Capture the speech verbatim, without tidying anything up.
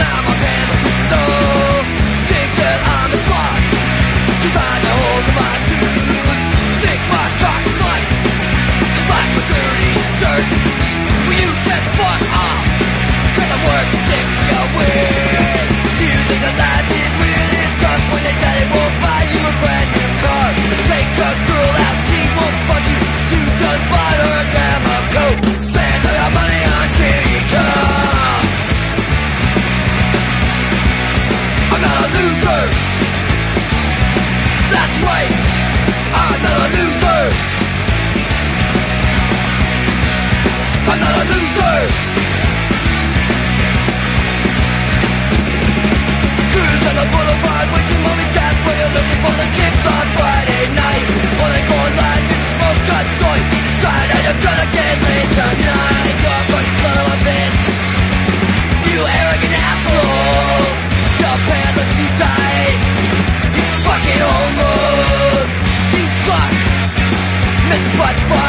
Now my pants are too low. Think that I'm a slut, 'cause I got holes in my shoes. Think my cock is like, it's like a dirty shirt. Will you get the fuck off? 'Cause I'm working sixty a week. Do you think that life is really tough when they tell you won't buy you a brand new car? Take a girl out, she won't fuck you. You just bought her a grandma coat. Spend all your money on shitty car. I'm not a loser. That's right, I'm not a loser. I'm not a loser. Cruise on the boulevard, wasting mommy's cash while you're looking for the kicks on Friday night. While they go online, get the smoke cut joint. Decide how you're gonna get laid tonight. You fucking son of a bitch. You arrogant assholes. Your pants are too tight. You fucking homos. You suck. Mister Butt Fuck.